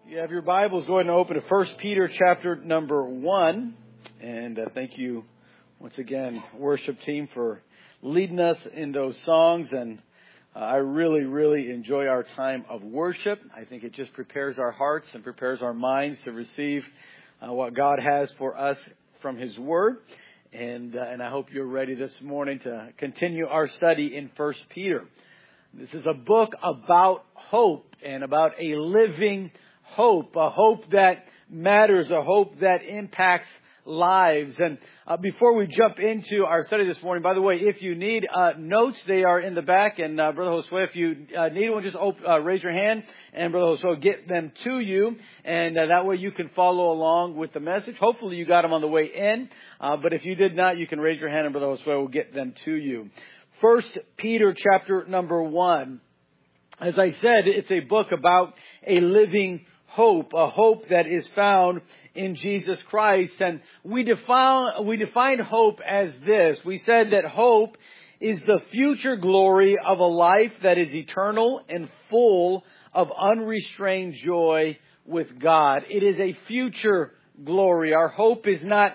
You have your Bibles, go ahead and open to 1 Peter chapter number 1. And thank you once again, worship team, for leading us in those songs. And I really enjoy our time of worship. I think it just prepares our hearts and prepares our minds to receive what God has for us from His Word. And I hope you're ready this morning to continue our study in 1 Peter. This is a book about hope and about a living hope, a hope that matters, a hope that impacts lives. And before we jump into our study this morning, by the way, if you need notes, they are in the back. And Brother Josue, if you need one, just raise your hand, and Brother Josue will get them to you. And that way you can follow along with the message. Hopefully you got them on the way in. But if you did not, you can raise your hand, and Brother Josue will get them to you. 1 Peter chapter number 1. As I said, it's a book about a living hope, a hope that is found in Jesus Christ. And we define hope as this. We said that hope is the future glory of a life that is eternal and full of unrestrained joy with God. It is a future glory. Our hope is not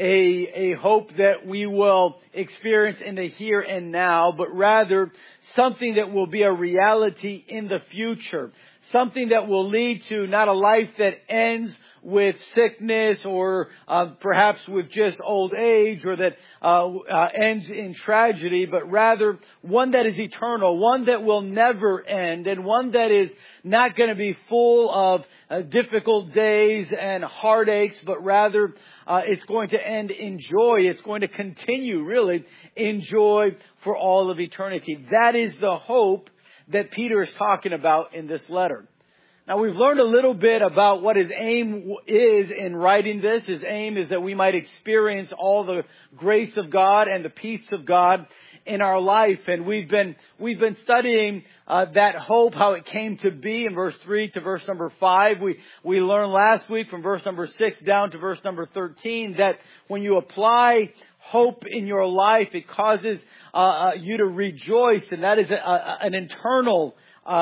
a hope that we will experience in the here and now, but rather something that will be a reality in the future. Something that will lead to not a life that ends with sickness or perhaps with just old age, or that ends in tragedy, but rather one that is eternal, one that will never end, and one that is not going to be full of difficult days and heartaches, but rather it's going to end in joy. It's going to continue really in joy for all of eternity. That is the hope that Peter is talking about in this letter. Now, we've learned a little bit about what his aim is in writing this. His aim is that we might experience all the grace of God and the peace of God in our life. And we've been studying that hope, how it came to be, in verse 3 to verse number 5. We learned last week from verse number 6 down to verse number 13 that when you apply hope in your life, it causes you to rejoice, and that is an internal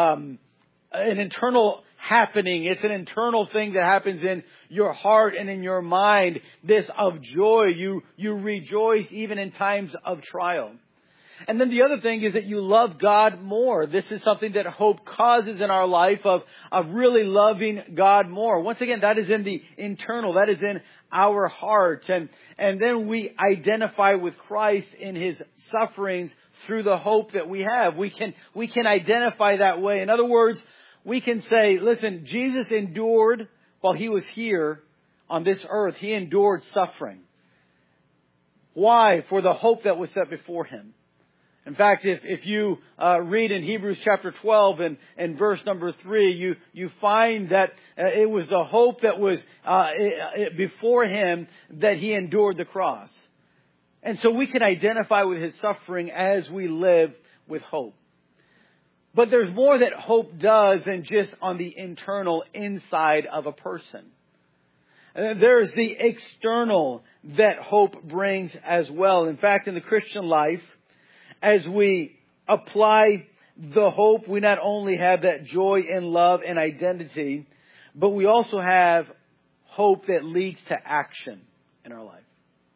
happening. It's an internal thing that happens in your heart and in your mind. This of joy. You rejoice even in times of trial. And then the other thing is that you love God more. This is something that hope causes in our life, of really loving God more. Once again, that is in the internal. That is in our heart. And then we identify with Christ in His sufferings through the hope that we have. We can identify that way. In other words, we can say, listen, Jesus endured while He was here on this earth. He endured suffering. Why? For the hope that was set before Him. In fact, if you read in Hebrews chapter 12 and verse number 3, you find that it was the hope that was before Him that He endured the cross. And so we can identify with His suffering as we live with hope. But there's more that hope does than just on the internal inside of a person. There's the external that hope brings as well. In fact, in the Christian life, as we apply the hope, we not only have that joy and love and identity, but we also have hope that leads to action in our life.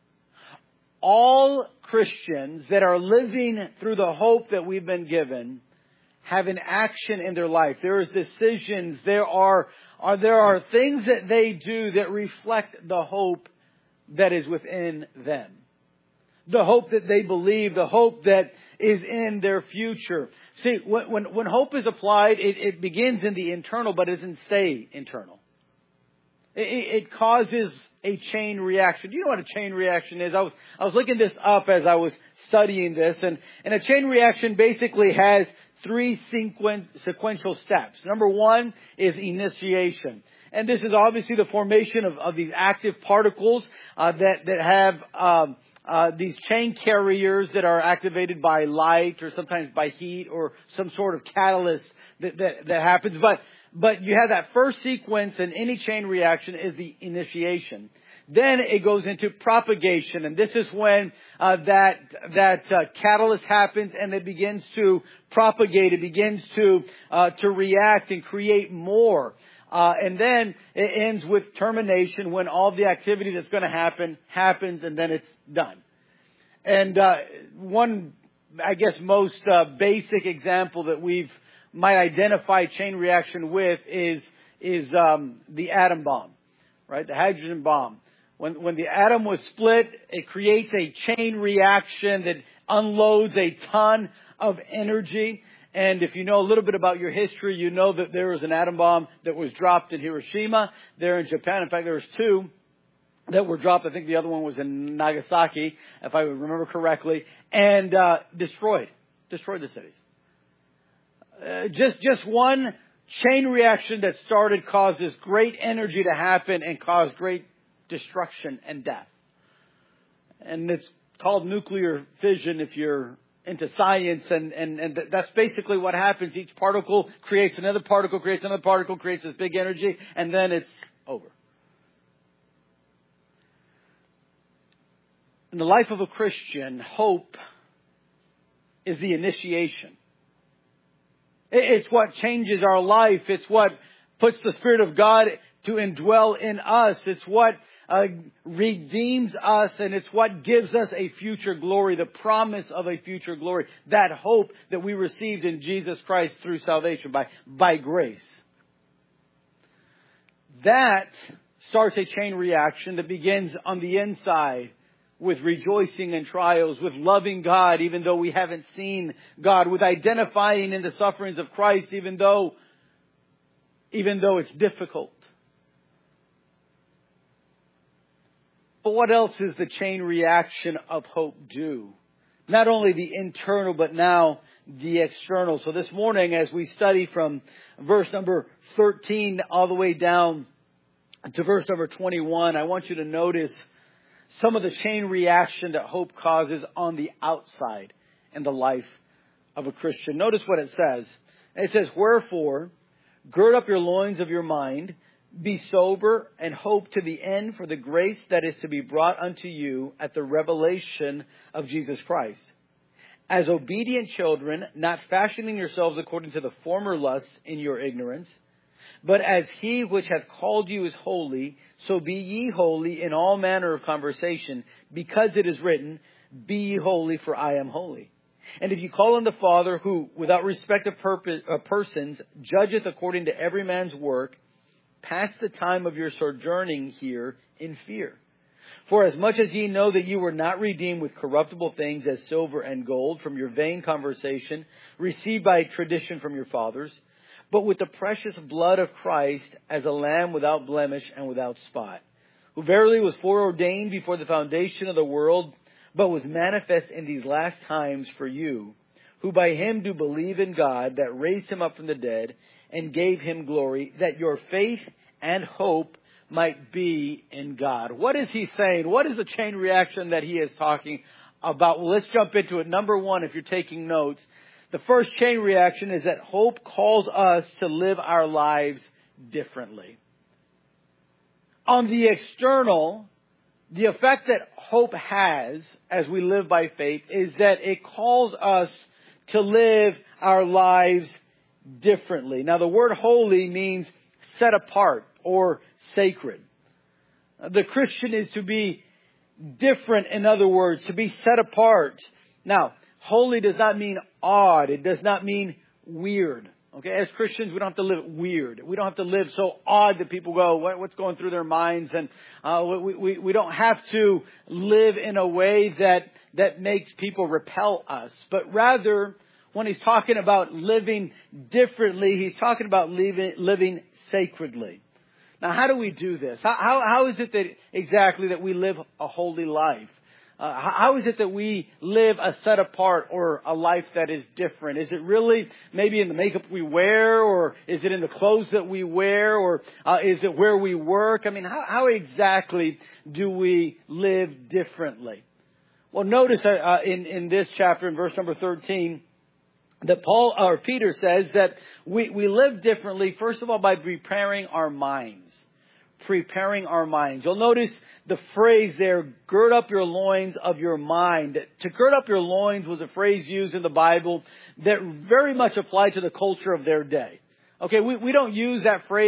All Christians that are living through the hope that we've been given have an action in their life. There is decisions. There are things that they do that reflect the hope that is within them. The hope that they believe, the hope that is in their future. See, when hope is applied, it begins in the internal, but it doesn't stay internal. It causes a chain reaction. Do you know what a chain reaction is? I was looking this up as I was studying this, and a chain reaction basically has 3 sequential steps. Number 1 is initiation. And this is obviously the formation of these active particles that have these chain carriers that are activated by light or sometimes by heat or some sort of catalyst that happens. But you have that first sequence, and any chain reaction is the initiation. Then it goes into propagation, and this is when that catalyst happens and it begins to propagate. It begins to react and create more. And then it ends with termination, when all the activity that's going to happen happens, and then it's done. And one, I guess, most basic example that we've might identify chain reaction with is the atom bomb, right? The hydrogen bomb. When the atom was split, it creates a chain reaction that unloads a ton of energy. And if you know a little bit about your history, you know that there was an atom bomb that was dropped in Hiroshima, there in Japan. In fact, there was two that were dropped. I think the other one was in Nagasaki, if I remember correctly, and destroyed the cities. Just one chain reaction that started causes great energy to happen and caused great destruction and death. And it's called nuclear fission if you're into science, and that's basically what happens. Each particle creates another particle, creates this big energy, and then it's over. In the life of a Christian, hope is the initiation. It's what changes our life. It's what puts the Spirit of God to indwell in us. It's what redeems us, and it's what gives us a future glory, the promise of a future glory, that hope that we received in Jesus Christ through salvation by grace. That starts a chain reaction that begins on the inside with rejoicing in trials, with loving God even though we haven't seen God, with identifying in the sufferings of Christ even though it's difficult. But what else is the chain reaction of hope do? Not only the internal, but now the external. So this morning, as we study from verse number 13 all the way down to verse number 21, I want you to notice some of the chain reaction that hope causes on the outside in the life of a Christian. Notice what it says. It says, "Wherefore, gird up your loins of your mind, be sober, and hope to the end for the grace that is to be brought unto you at the revelation of Jesus Christ. As obedient children, not fashioning yourselves according to the former lusts in your ignorance, but as he which hath called you is holy, so be ye holy in all manner of conversation, because it is written, Be ye holy, for I am holy. And if you call on the Father, who, without respect of persons, judgeth according to every man's work, pass the time of your sojourning here in fear. For as much as ye know that you were not redeemed with corruptible things as silver and gold from your vain conversation, received by tradition from your fathers, but with the precious blood of Christ as a lamb without blemish and without spot, who verily was foreordained before the foundation of the world, but was manifest in these last times for you, who by him do believe in God, that raised him up from the dead, and gave him glory, that your faith and hope might be in God." What is he saying? What is the chain reaction that he is talking about? Well, let's jump into it. Number one, if you're taking notes, the first chain reaction is that hope calls us to live our lives differently. On the external, the effect that hope has as we live by faith is that it calls us to live our lives differently. Now, the word holy means set apart or sacred. The Christian is to be different, in other words, to be set apart. Now, holy does not mean odd. It does not mean weird. Okay, as Christians, we don't have to live weird. We don't have to live so odd that people go, what's going through their minds? And we don't have to live in a way that makes people repel us. But rather, when he's talking about living differently, he's talking about living sacredly. Now, how do we do this? How is it that exactly that we live a holy life? How is it that we live a set apart or a life that is different? Is it really maybe in the makeup we wear, or is it in the clothes that we wear, or is it where we work? I mean, how exactly do we live differently? Well, notice in this chapter, in verse number 13, that Peter says that we live differently, first of all, by preparing our minds. Preparing our minds. You'll notice the phrase there, gird up your loins of your mind. To gird up your loins was a phrase used in the Bible that very much applied to the culture of their day. Okay, we don't use that phrase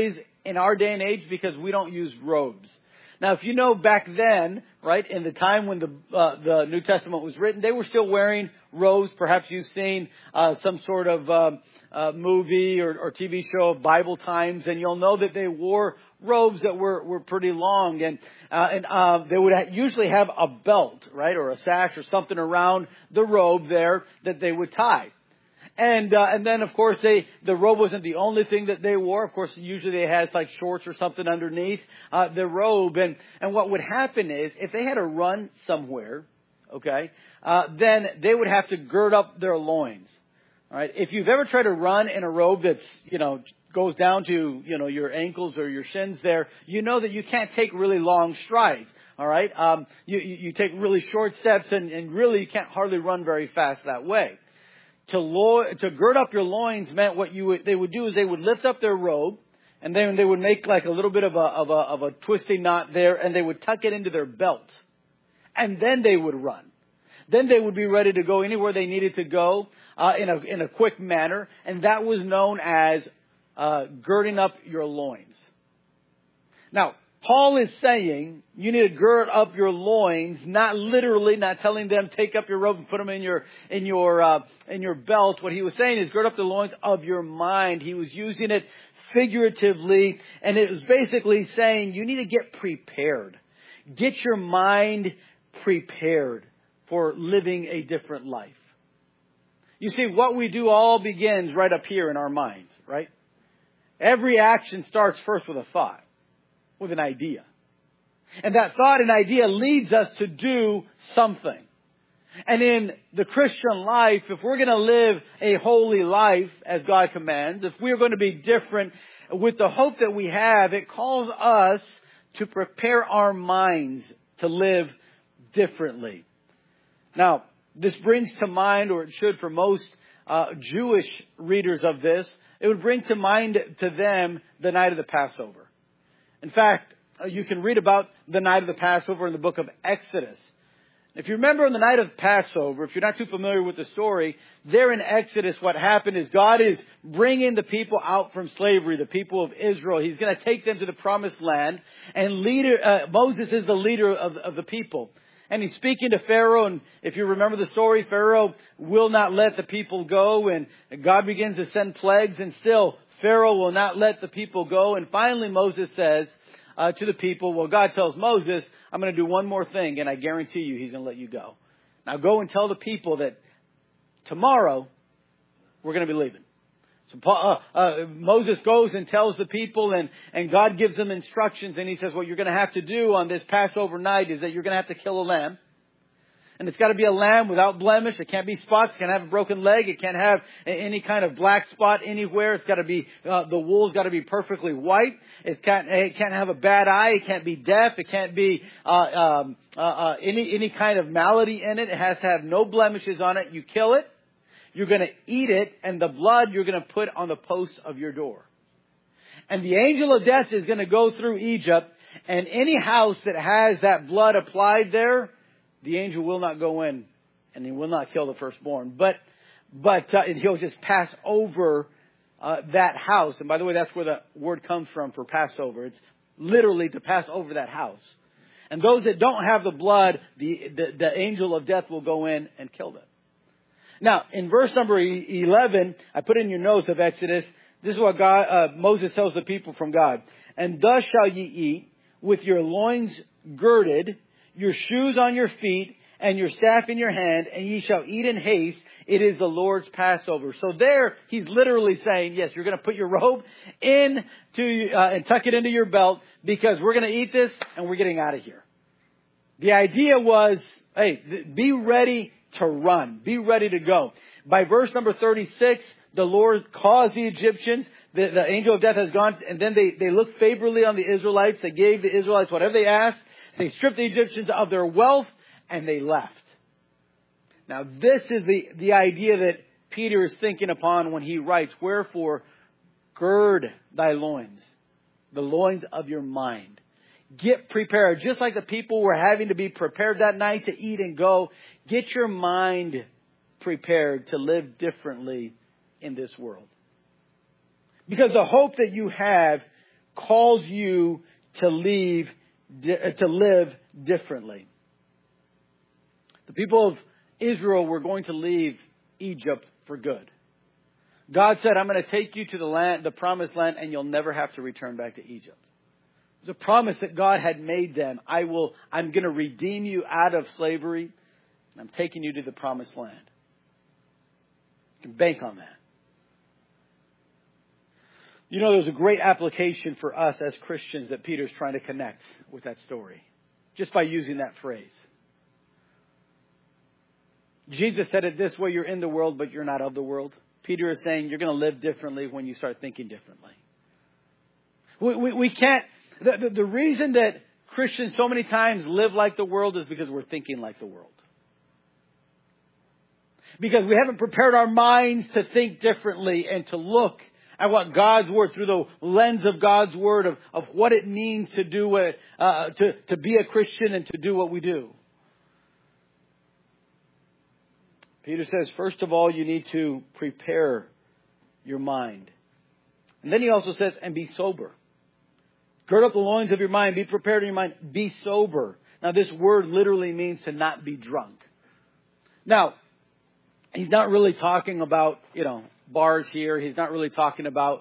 in our day and age because we don't use robes. Now, if you know back then, right, in the time when the New Testament was written, they were still wearing robes. Perhaps you've seen some sort of movie or TV show of Bible times, and you'll know that they wore robes that were pretty long, and they would usually have a belt, right, or a sash or something around the robe there that they would tie. And then, of course, the robe wasn't the only thing that they wore. Of course, usually they had like shorts or something underneath the robe. And what would happen is if they had to run somewhere, okay, then they would have to gird up their loins. All right. If you've ever tried to run in a robe that's, goes down to, your ankles or your shins there, you know that you can't take really long strides. All right. You take really short steps and really you can't hardly run very fast that way. To gird up your loins meant they would do is they would lift up their robe, and then they would make like a little bit of a twisting knot there, and they would tuck it into their belt, and then they would run. Then they would be ready to go anywhere they needed to go in a quick manner, and that was known as girding up your loins. Now, Paul is saying you need to gird up your loins, not literally, not telling them take up your robe and put them in your belt. What he was saying is gird up the loins of your mind. He was using it figuratively, and it was basically saying you need to get prepared. Get your mind prepared for living a different life. You see, what we do all begins right up here in our minds, right? Every action starts first with a thought. With an idea. And that thought and idea leads us to do something. And in the Christian life, if we're going to live a holy life as God commands, if we're going to be different with the hope that we have, it calls us to prepare our minds to live differently. Now, this brings to mind, or it should for most Jewish readers of this, it would bring to mind to them the night of the Passover. In fact, you can read about the night of the Passover in the book of Exodus. If you remember on the night of Passover, if you're not too familiar with the story, there in Exodus what happened is God is bringing the people out from slavery, the people of Israel. He's going to take them to the promised land, and Moses is the leader of the people. And he's speaking to Pharaoh, and if you remember the story, Pharaoh will not let the people go, and God begins to send plagues, and still Pharaoh will not let the people go. And finally Moses says to the people, well, God tells Moses, I'm going to do one more thing, and I guarantee you he's going to let you go. Now go and tell the people that tomorrow we're going to be leaving. So Moses goes and tells the people, and God gives them instructions, and he says, what you're going to have to do on this Passover night is that you're going to have to kill a lamb. And it's got to be a lamb without blemish. It can't be spots. It can't have a broken leg. It can't have any kind of black spot anywhere. It's got to be, the wool's got to be perfectly white. It can't have a bad eye. It can't be deaf. It can't be, any kind of malady in it. It has to have no blemishes on it. You kill it. You're going to eat it, and the blood you're going to put on the posts of your door. And the angel of death is going to go through Egypt, and any house that has that blood applied there, the angel will not go in, and he will not kill the firstborn. But he'll just pass over that house. And by the way, that's where the word comes from for Passover. It's literally to pass over that house. And those that don't have the blood, the angel of death will go in and kill them. Now, in verse number 11, I put in your notes of Exodus, this is what Moses tells the people from God. And thus shall ye eat, with your loins girded, your shoes on your feet, and your staff in your hand, and ye shall eat in haste. It is the Lord's Passover. So there, he's literally saying, yes, you're going to put your robe and tuck it into your belt, because we're going to eat this and we're getting out of here. The idea was, hey, be ready to run. Be ready to go. By verse number 36, the Lord caused the Egyptians, the angel of death has gone, and then they looked favorably on the Israelites. They gave the Israelites whatever they asked. They stripped the Egyptians of their wealth, and they left. Now, this is the idea that Peter is thinking upon when he writes, wherefore, gird thy loins, the loins of your mind. Get prepared. Just like the people were having to be prepared that night to eat and go, get your mind prepared to live differently in this world. Because the hope that you have calls you to live differently. The people of Israel were going to leave Egypt for good. God said, I'm going to take you to the promised land, and you'll never have to return back to Egypt. It was a promise that God had made them. I'm going to redeem you out of slavery, and I'm taking you to the promised land. You can bank on that. You know, there's a great application for us as Christians that Peter's trying to connect with that story, just by using that phrase. Jesus said it this way, you're in the world, but you're not of the world. Peter is saying you're going to live differently when you start thinking differently. We can't, the reason that Christians so many times live like the world is because we're thinking like the world. Because we haven't prepared our minds to think differently and to look at what God's Word, through the lens of God's Word, of what it means to do it, to be a Christian and to do what we do. Peter says, first of all, you need to prepare your mind. And then he also says, and be sober. Gird up the loins of your mind. Be prepared in your mind. Be sober. Now, this word literally means to not be drunk. Now, he's not really talking about, bars here. He's not really talking about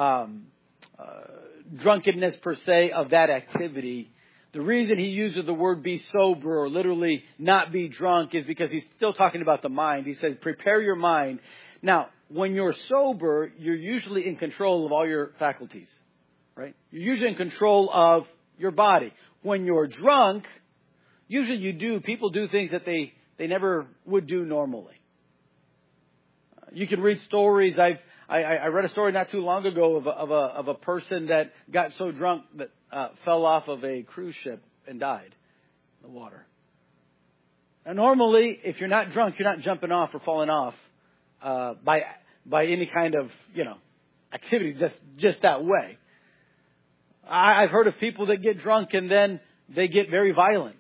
drunkenness per se of that activity. The reason he uses the word be sober, or literally not be drunk, is because he's still talking about the mind. He says, prepare your mind. Now, when you're sober, you're usually in control of all your faculties, right? You're usually in control of your body. When you're drunk, usually people do things that they never would do normally. You can read stories. I read a story not too long ago of a person that got so drunk that fell off of a cruise ship and died in the water. Now, normally, if you're not drunk, you're not jumping off or falling off by any kind of activity just that way. I've heard of people that get drunk and then they get very violent.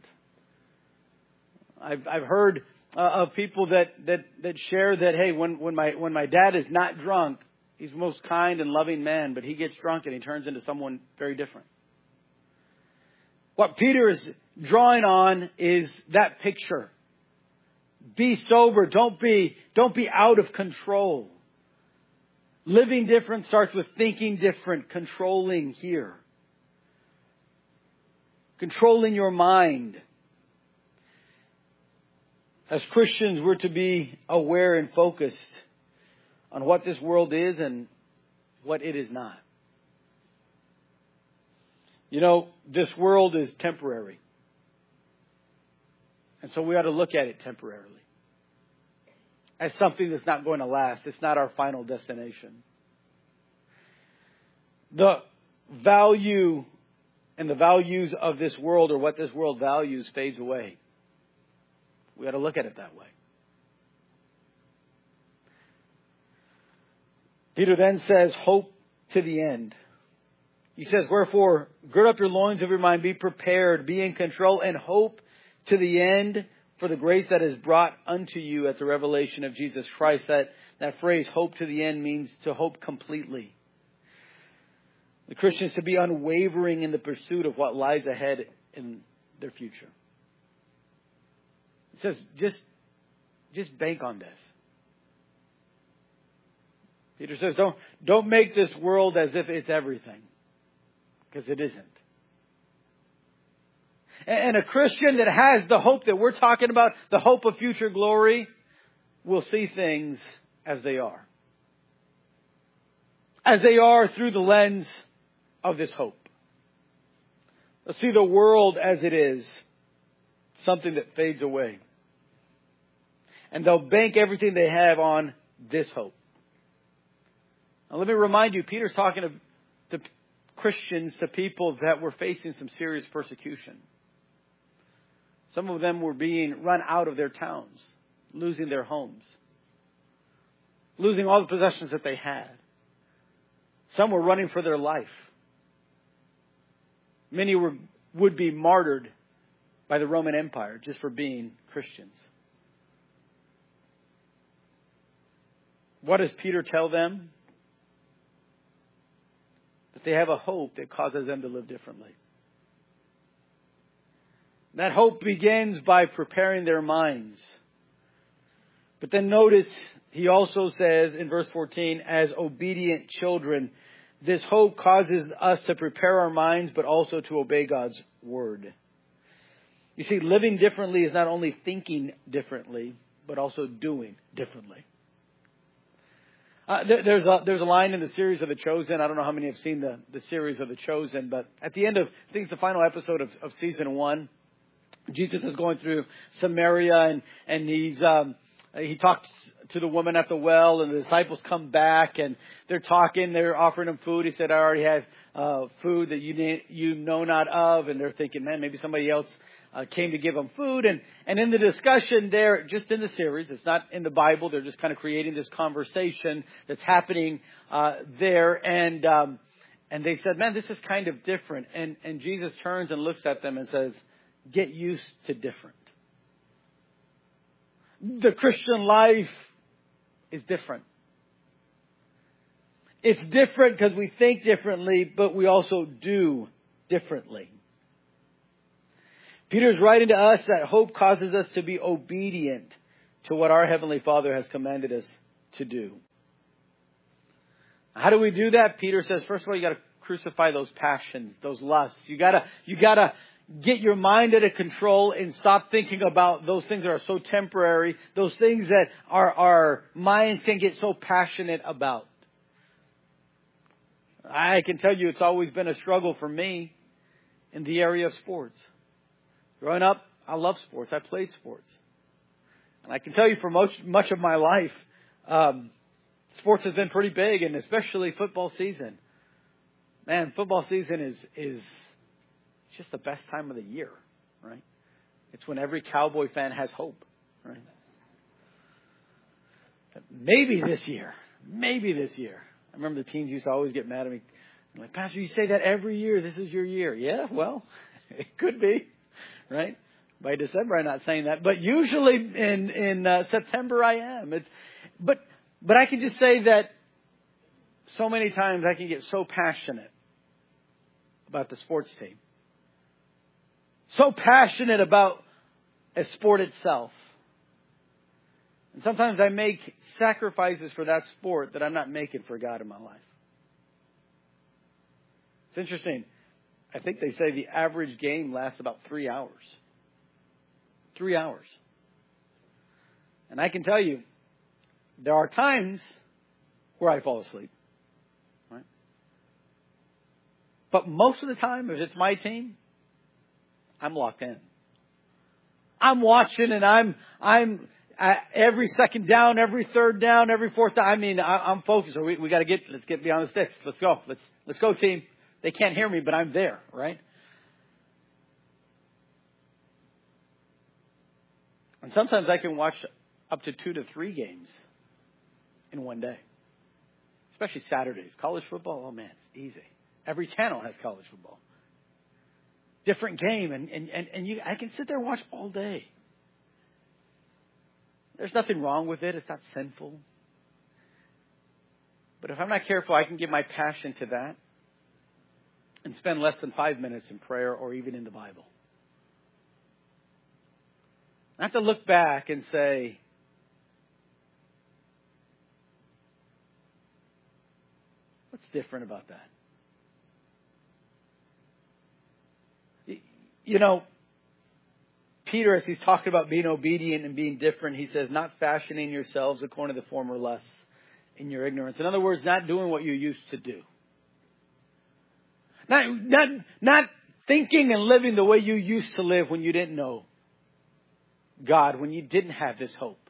I've heard of people that share that, hey, when my dad is not drunk, he's the most kind and loving man, but he gets drunk and he turns into someone very different. What Peter is drawing on is that picture. Be sober. Don't be out of control. Living different starts with thinking different, controlling here. Controlling your mind. As Christians, we're to be aware and focused on what this world is and what it is not. This world is temporary. And so we ought to look at it temporarily. As something that's not going to last. It's not our final destination. The value and the values of this world, or what this world values, fades away. We ought to look at it that way. Peter then says, hope to the end. He says, wherefore, gird up your loins of your mind, be prepared, be in control, and hope to the end for the grace that is brought unto you at the revelation of Jesus Christ. That phrase, hope to the end, means to hope completely. The Christians to be unwavering in the pursuit of what lies ahead in their future. It says, just bank on this. Peter says, don't make this world as if it's everything. Because it isn't. And a Christian that has the hope that we're talking about, the hope of future glory, will see things as they are. As they are through the lens of this hope. They'll see the world as it is. Something that fades away. And they'll bank everything they have on this hope. Now let me remind you, Peter's talking to Christians, to people that were facing some serious persecution. Some of them were being run out of their towns, losing their homes, losing all the possessions that they had. Some were running for their life. Many would be martyred by the Roman Empire just for being Christians. What does Peter tell them? But they have a hope that causes them to live differently. That hope begins by preparing their minds. But then notice, he also says in verse 14, as obedient children, this hope causes us to prepare our minds, but also to obey God's word. You see, living differently is not only thinking differently, but also doing differently. There's a line in the series of The Chosen. I don't know how many have seen the series of The Chosen, but at the end of, I think it's the final episode of season 1, Jesus is going through Samaria and he talks to the woman at the well, and the disciples come back and they're talking, they're offering him food. He said, I already have food that you know not of. And they're thinking, man, maybe somebody else came to give them food. And in the discussion there, just in the series, it's not in the Bible. They're just kind of creating this conversation that's happening there. And they said, man, this is kind of different. And Jesus turns and looks at them and says, get used to different. The Christian life is different. It's different because we think differently, but we also do differently. Peter's writing to us that hope causes us to be obedient to what our Heavenly Father has commanded us to do. How do we do that? Peter says, first of all, you got to crucify those passions, those lusts. You got to get your mind under control and stop thinking about those things that are so temporary, those things that our minds can get so passionate about. I can tell you it's always been a struggle for me in the area of sports. Growing up, I love sports. I played sports. And I can tell you for much of my life, sports has been pretty big, and especially football season. Man, football season is just the best time of the year, right? It's when every Cowboy fan has hope, right? Maybe this year. I remember the teams used to always get mad at me. I'm like, Pastor, you say that every year. This is your year. Yeah, well, it could be, right? By December, I'm not saying that. But usually in September, I am. But I can just say that so many times I can get so passionate about the sports team. So passionate about a sport itself. And sometimes I make sacrifices for that sport that I'm not making for God in my life. It's interesting. I think they say the average game lasts about 3 hours. 3 hours. And I can tell you, there are times where I fall asleep. Right? But most of the time, if it's my team, I'm locked in. I'm watching, and I'm every second down, every third down, every fourth down. I mean, I'm focused. So we got to let's get beyond the sticks. Let's go. Let's go, team. They can't hear me, but I'm there, right? And sometimes I can watch up to 2 to 3 games in one day. Especially Saturdays. College football, oh man, it's easy. Every channel has college football. Different game, and I can sit there and watch all day. There's nothing wrong with it. It's not sinful. But if I'm not careful, I can give my passion to that and spend less than 5 minutes in prayer or even in the Bible. I have to look back and say, what's different about that? You know, Peter, as he's talking about being obedient and being different, he says, not fashioning yourselves according to the former lusts in your ignorance. In other words, not doing what you used to do. Not thinking and living the way you used to live when you didn't know God, when you didn't have this hope.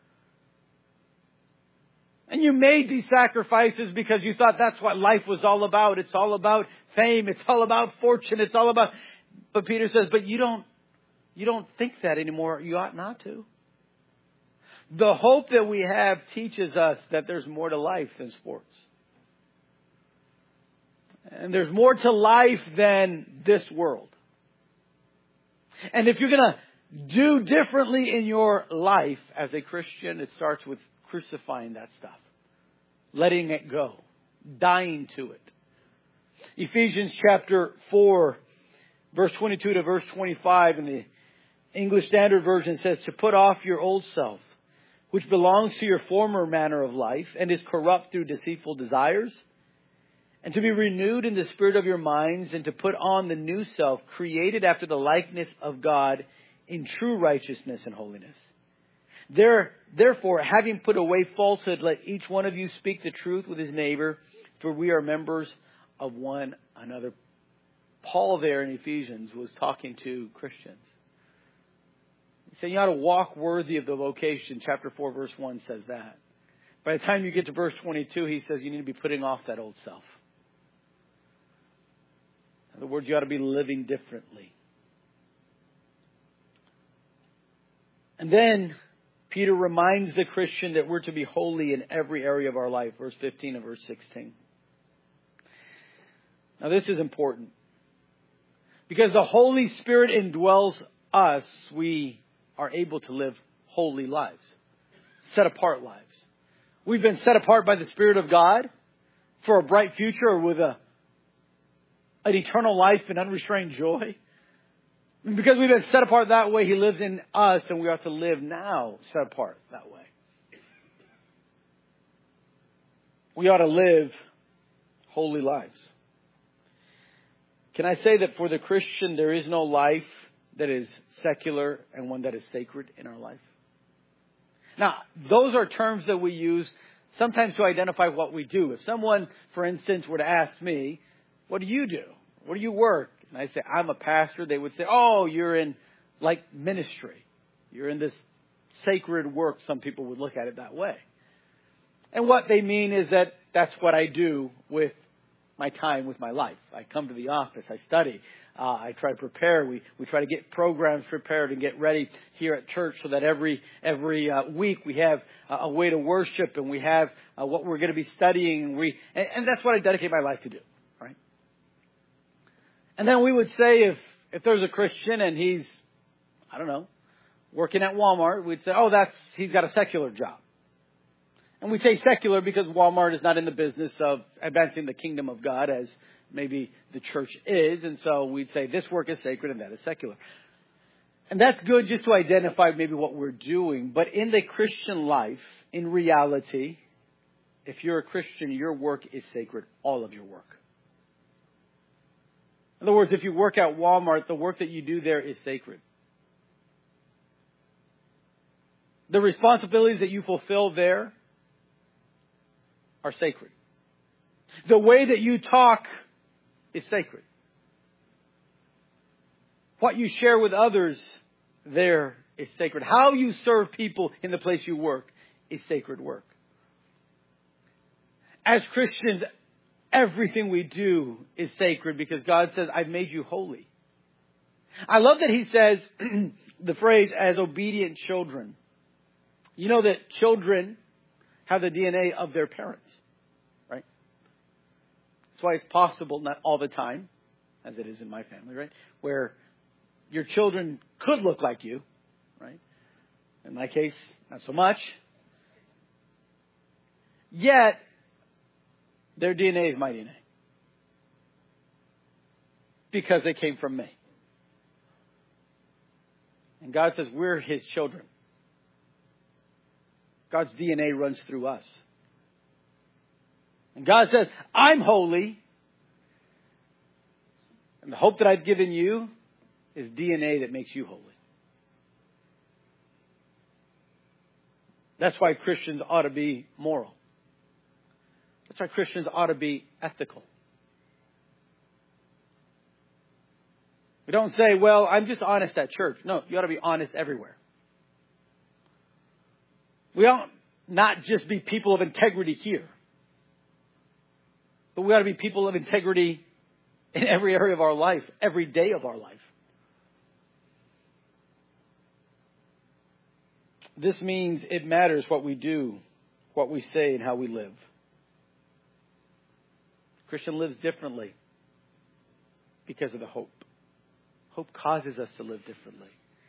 And you made these sacrifices because you thought that's what life was all about. It's all about fame. It's all about fortune. It's all about... But Peter says, but you don't think that anymore. You ought not to. The hope that we have teaches us that there's more to life than sports. And there's more to life than this world. And if you're going to do differently in your life as a Christian, it starts with crucifying that stuff. Letting it go. Dying to it. Ephesians chapter 4, verse 22 to verse 25 in the English Standard Version says, to put off your old self, which belongs to your former manner of life and is corrupt through deceitful desires, and to be renewed in the spirit of your minds, and to put on the new self, created after the likeness of God in true righteousness and holiness. Therefore, having put away falsehood, let each one of you speak the truth with his neighbor, for we are members of one another. Paul there in Ephesians was talking to Christians. He said you ought to walk worthy of the vocation. Chapter 4, verse 1 says that. By the time you get to verse 22, he says you need to be putting off that old self. In other words, you ought to be living differently. And then Peter reminds the Christian that we're to be holy in every area of our life. Verse 15 and verse 16. Now this is important. Because the Holy Spirit indwells us, we are able to live holy lives. Set apart lives. We've been set apart by the Spirit of God for a bright future with an eternal life and unrestrained joy. And because we've been set apart that way, He lives in us, and we ought to live now set apart that way. We ought to live holy lives. Can I say that for the Christian, there is no life that is secular and one that is sacred in our life? Now, those are terms that we use sometimes to identify what we do. If someone, for instance, were to ask me, what do you do? Where do you work? And I say, I'm a pastor. They would say, oh, you're in like ministry. You're in this sacred work. Some people would look at it that way. And what they mean is that that's what I do with my time, with my life. I come to the office. I study. I try to prepare. We try to get programs prepared and get ready here at church so that every week we have a way to worship, and we have what we're going to be studying. And that's what I dedicate my life to do. Right? And then we would say if there's a Christian and he's, I don't know, working at Walmart, we'd say, oh, he's got a secular job. And we say secular because Walmart is not in the business of advancing the kingdom of God as maybe the church is. And so we'd say this work is sacred and that is secular. And that's good just to identify maybe what we're doing. But in the Christian life, in reality, if you're a Christian, your work is sacred. All of your work. In other words, if you work at Walmart, the work that you do there is sacred. The responsibilities that you fulfill there are sacred. The way that you talk is sacred. What you share with others there is sacred. How you serve people in the place you work is sacred work. As Christians, everything we do is sacred because God says, I've made you holy. I love that He says the phrase, as obedient children. You know that children have the DNA of their parents, right? That's why it's possible, not all the time, as it is in my family, right? Where your children could look like you, right? In my case, not so much. Yet, their DNA is my DNA. Because they came from me. And God says we're His children. God's DNA runs through us. And God says, I'm holy. And the hope that I've given you is DNA that makes you holy. That's why Christians ought to be moral. That's why Christians ought to be ethical. We don't say, well, I'm just honest at church. No, you ought to be honest everywhere. We ought not just be people of integrity here, but we ought to be people of integrity in every area of our life, every day of our life. This means it matters what we do, what we say, and how we live. The Christian lives differently because of the hope. Hope causes us to live differently.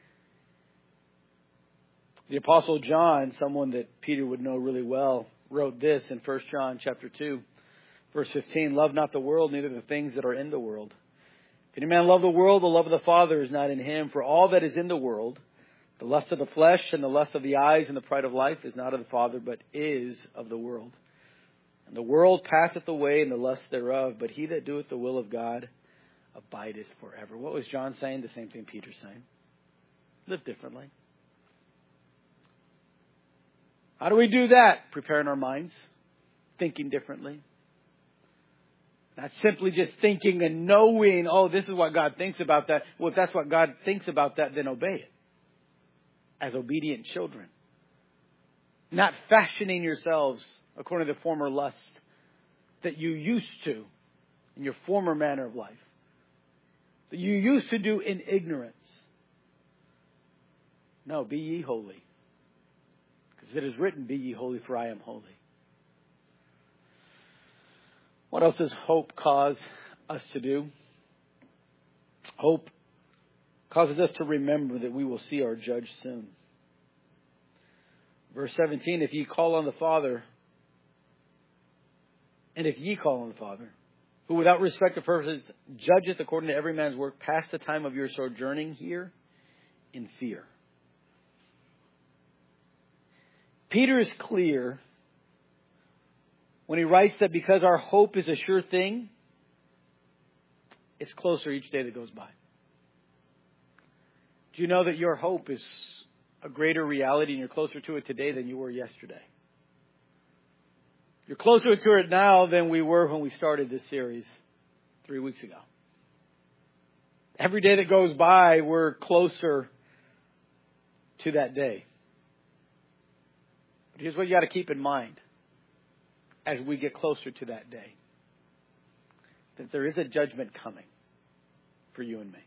The Apostle John, someone that Peter would know really well, wrote this in 1 John chapter 2, Verse 15, love not the world, neither the things that are in the world. If any man love the world, the love of the Father is not in him. For all that is in the world, the lust of the flesh and the lust of the eyes and the pride of life is not of the Father, but is of the world. And the world passeth away and the lust thereof, but he that doeth the will of God abideth forever. What was John saying? The same thing Peter's saying. Live differently. How do we do that? Preparing our minds, thinking differently. Not simply just thinking and knowing, oh, this is what God thinks about that. Well, if that's what God thinks about that, then obey it. As obedient children. Not fashioning yourselves according to the former lust that you used to in your former manner of life. That you used to do in ignorance. No, be ye holy. Because it is written, be ye holy, for I am holy. What else does hope cause us to do? Hope causes us to remember that we will see our judge soon. Verse 17, if ye call on the Father, and if ye call on the Father, who without respect of persons judgeth according to every man's work, pass the time of your sojourning here in fear. Peter is clear when he writes that because our hope is a sure thing, it's closer each day that goes by. Do you know that your hope is a greater reality and you're closer to it today than you were yesterday? You're closer to it now than we were when we started this series 3 weeks ago. Every day that goes by, we're closer to that day. But here's what you got to keep in mind as we get closer to that day. That there is a judgment coming for you and me.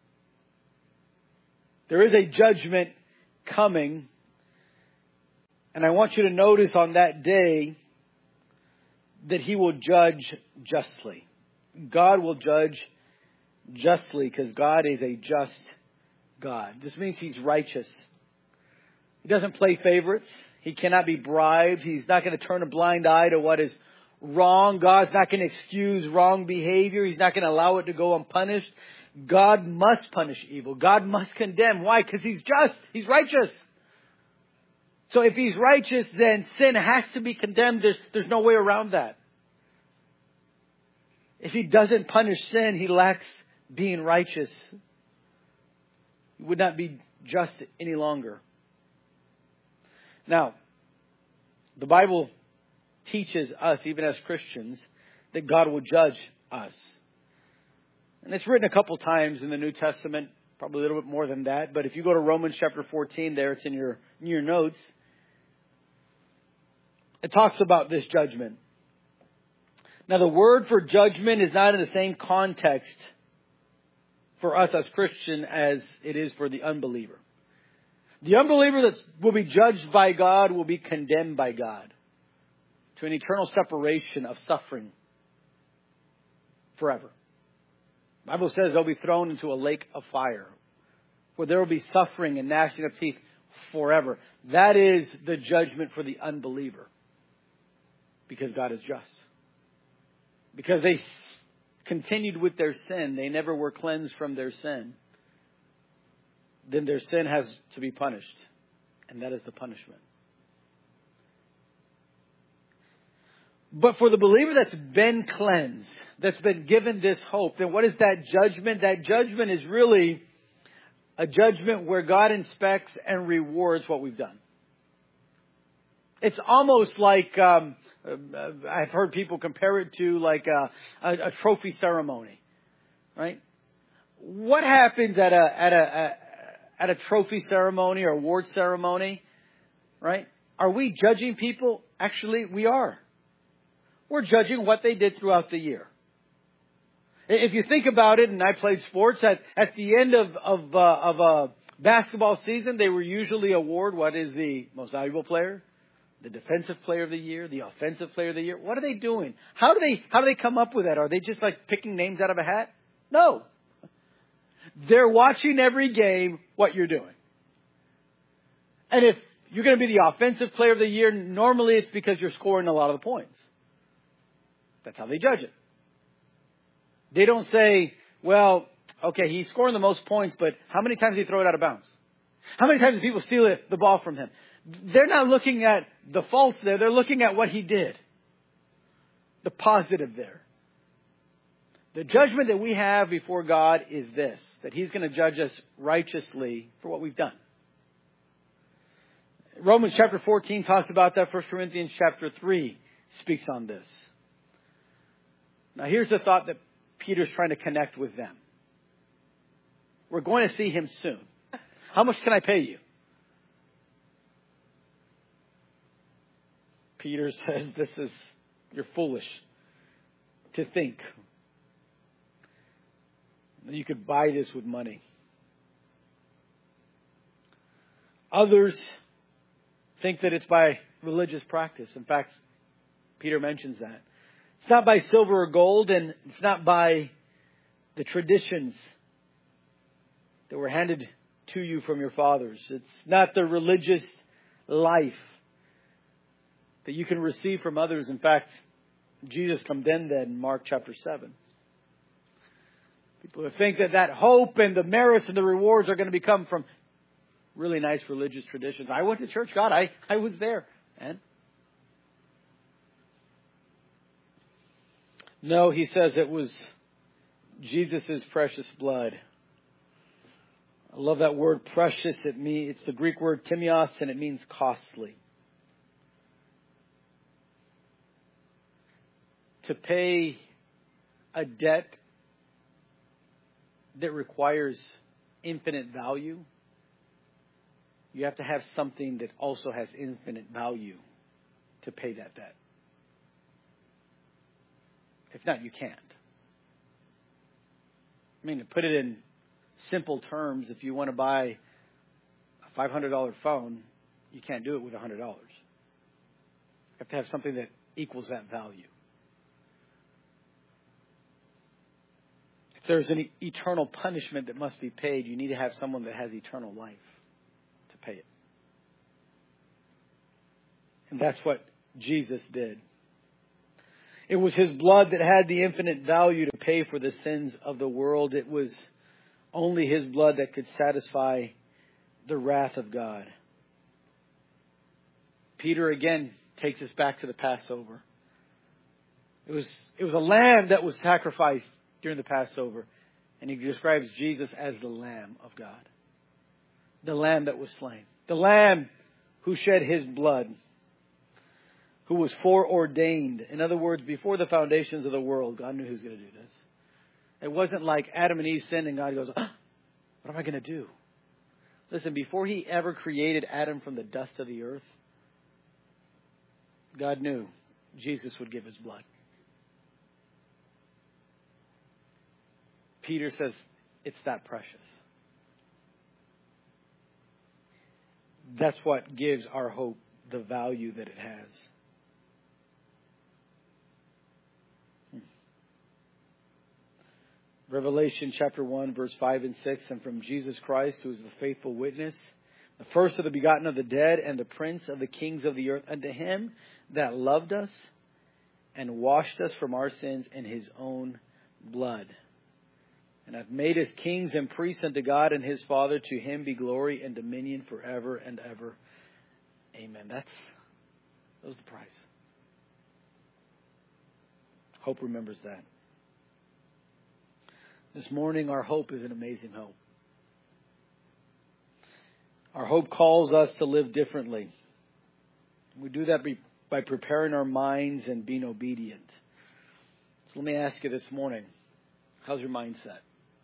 There is a judgment coming. And I want you to notice on that day that He will judge justly. God will judge justly because God is a just God. This means He's righteous. He doesn't play favorites. He cannot be bribed. He's not going to turn a blind eye to what is wrong. God's not going to excuse wrong behavior. He's not going to allow it to go unpunished. God must punish evil. God must condemn. Why? Because He's just. He's righteous. So if He's righteous, then sin has to be condemned. There's no way around that. If He doesn't punish sin, He lacks being righteous. He would not be just any longer. Now, the Bible teaches us, even as Christians, that God will judge us. And it's written a couple times in the New Testament, probably a little bit more than that. But if you go to Romans chapter 14 there, it's in your notes. It talks about this judgment. Now, the word for judgment is not in the same context for us as Christian as it is for the unbeliever. The unbeliever that will be judged by God will be condemned by God to an eternal separation of suffering forever. The Bible says they'll be thrown into a lake of fire where there will be suffering and gnashing of teeth forever. That is the judgment for the unbeliever because God is just. Because they continued with their sin, they never were cleansed from their sin. Then their sin has to be punished. And that is the punishment. But for the believer that's been cleansed, that's been given this hope, then what is that judgment? That judgment is really a judgment where God inspects and rewards what we've done. It's almost like, I've heard people compare it to like a trophy ceremony, right? What happens at a trophy ceremony or award ceremony, right? Are we judging people? Actually, we are. We're judging what they did throughout the year. If you think about it, and I played sports, at the end of a basketball season, they were usually award what is the most valuable player, the defensive player of the year, the offensive player of the year. What are they doing? How do they come up with that? Are they just like picking names out of a hat? No. They're watching every game what you're doing. And if you're going to be the offensive player of the year, normally it's because you're scoring a lot of the points. That's how they judge it. They don't say, well, okay, he's scoring the most points, but how many times did he throw it out of bounds? How many times did people steal the ball from him? They're not looking at the faults there. They're looking at what he did. The positive there. The judgment that we have before God is this, that He's going to judge us righteously for what we've done. Romans chapter 14 talks about that. 1 Corinthians chapter 3 speaks on this. Now here's the thought that Peter's trying to connect with them. We're going to see Him soon. How much can I pay you? Peter says, you're foolish to think that you could buy this with money. Others think that it's by religious practice. In fact, Peter mentions that. It's not by silver or gold, and it's not by the traditions that were handed to you from your fathers. It's not the religious life that you can receive from others. In fact, Jesus condemned that in Mark chapter 7. People who think that hope and the merits and the rewards are going to come from really nice religious traditions. I went to church. God, I was there. And no, he says it was Jesus' precious blood. I love that word precious. It's the Greek word timios, and it means costly. To pay a debt that requires infinite value, you have to have something that also has infinite value to pay that debt. If not, you can't. I mean, to put it in simple terms, if you want to buy a $500 phone, you can't do it with $100. You have to have something that equals that value. If there's an eternal punishment that must be paid, you need to have someone that has eternal life to pay it. And that's what Jesus did. It was His blood that had the infinite value to pay for the sins of the world. It was only His blood that could satisfy the wrath of God. Peter again takes us back to the Passover. It was a lamb that was sacrificed during the Passover. And he describes Jesus as the Lamb of God. The Lamb that was slain. The Lamb who shed His blood. Who was foreordained. In other words, before the foundations of the world, God knew He was going to do this. It wasn't like Adam and Eve sinned and God goes, what am I going to do? Listen, before He ever created Adam from the dust of the earth, God knew Jesus would give His blood. Peter says it's that precious. That's what gives our hope the value that it has. Revelation chapter 1, verse 5 and 6, and from Jesus Christ, who is the faithful witness, the first of the begotten of the dead, and the prince of the kings of the earth, unto Him that loved us and washed us from our sins in His own blood. And hath made us kings and priests unto God and His Father. To Him be glory and dominion forever and ever. Amen. That was the price. Hope remembers that. This morning, our hope is an amazing hope. Our hope calls us to live differently. We do that by preparing our minds and being obedient. So let me ask you this morning, how's your mindset?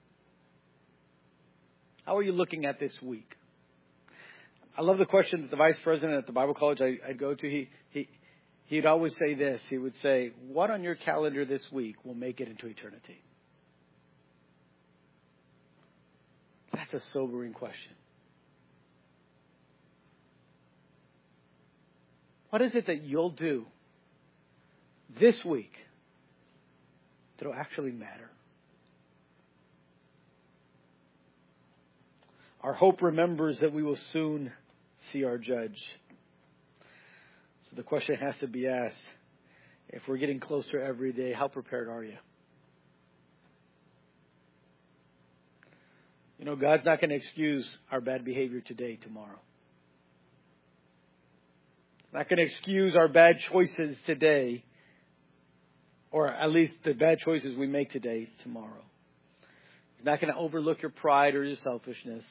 How are you looking at this week? I love the question that the vice president at the Bible college I'd go to. He'd always say this. He would say, what on your calendar this week will make it into eternity? That's a sobering question. What is it that you'll do this week that will actually matter? Our hope remembers that we will soon see our judge. So the question has to be asked, if we're getting closer every day, how prepared are you? You know, God's not going to excuse our bad behavior today, tomorrow. He's not going to excuse our bad choices today, or at least the bad choices we make today, tomorrow. He's not going to overlook your pride or your selfishness.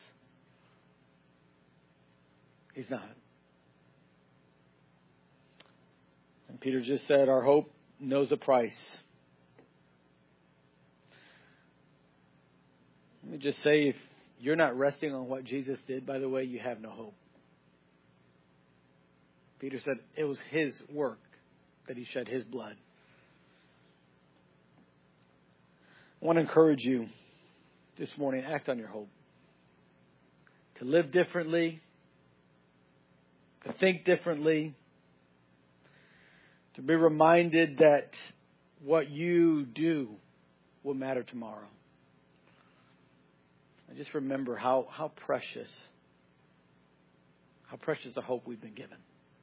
He's not. And Peter just said, our hope knows a price. Let me just say, if you're not resting on what Jesus did, by the way, you have no hope. Peter said it was His work that He shed His blood. I want to encourage you this morning, act on your hope. To live differently, to think differently, to be reminded that what you do will matter tomorrow. I just remember how precious the hope we've been given.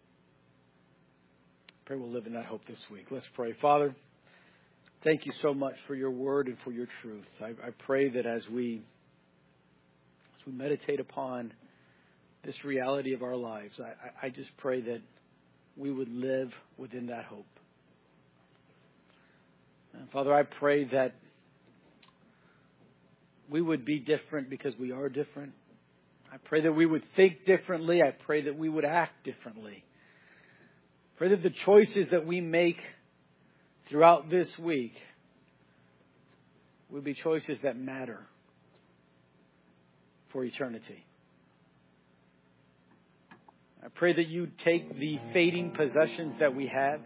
I pray we'll live in that hope this week. Let's pray. Father, thank you so much for your word and for your truth. I pray that as we meditate upon this reality of our lives, I just pray that we would live within that hope. And Father, I pray that we would be different because we are different. I pray that we would think differently. I pray that we would act differently. I pray that the choices that we make throughout this week would be choices that matter for eternity. I pray that you take the fading possessions that we have.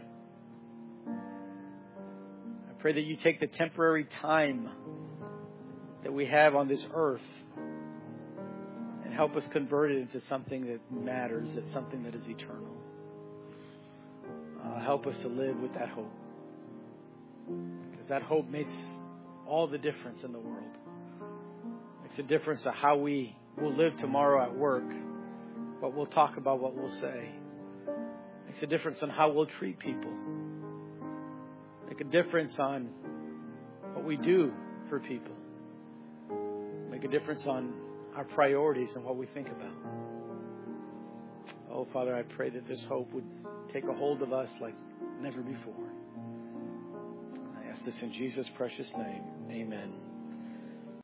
I pray that you take the temporary time that we have on this earth and help us convert it into something that matters, that's something that is eternal. Help us to live with that hope, because that hope makes all the difference in the world. Makes a difference to how we will live tomorrow at work, what we'll talk about, what we'll say. Makes a difference on how we'll treat people. Make a difference on what we do for people. Make a difference on our priorities and what we think about. Oh, Father, I pray that this hope would take a hold of us like never before. I ask this in Jesus' precious name. Amen.